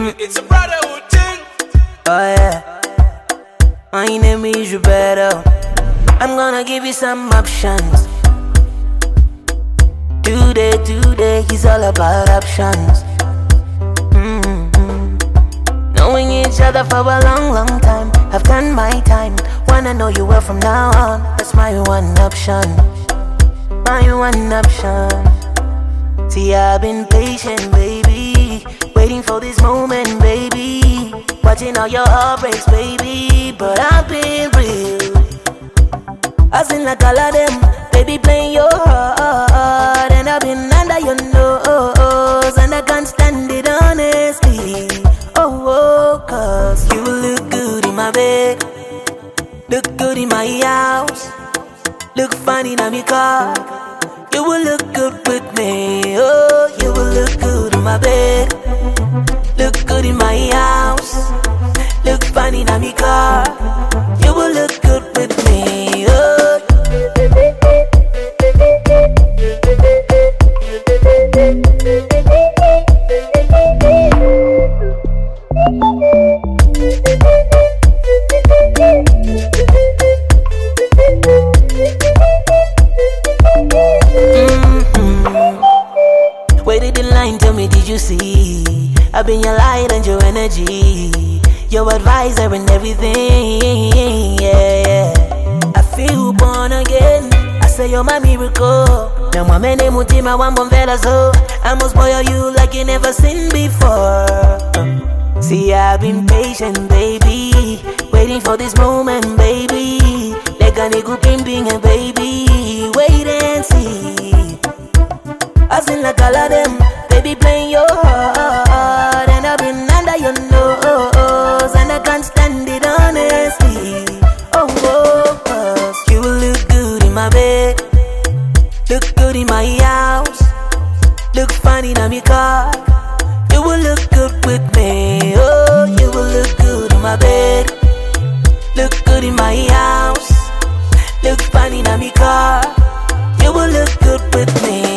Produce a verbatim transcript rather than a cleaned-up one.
It's a brotherhood thing. Oh yeah, my name is Roberto. I'm gonna give you some options. Today, today is all about options. Mm-hmm. Knowing each other for a long, long time. I've done my time. Wanna know you well from now on. That's my one option. My one option. See, I've been patient, baby, waiting for this moment, baby, watching all your heartbreaks, baby. But I've been real. I seen like all of them, baby, playing your heart, and I've been under your nose, and I can't stand it honestly. Oh, oh, cause you look good in my bed, look good in my house, look funny in my car. You will look good with me, oh, you will look good in my bed, look good in my house, look funny in my car. You will look good with me, oh. Waited in line, tell me, did you see? I've been your light and your energy, your advisor and everything, yeah, yeah. I feel born again, I say you're my miracle. Now my mene mutima wambomvela so I must spoil you like you never seen before. See, I've been patient, baby, waiting for this moment, baby. Like a nigga pimping a baby, wait and see. I seen like all of them, baby, playing your heart, and I've been under your nose, and I can't stand it honestly. Oh, oh, cause you look good in my bed, look good in my house, look funny in my car. You will look good with me, oh, you will look good in my bed, look good in my house, look funny in my car. You will look good with me.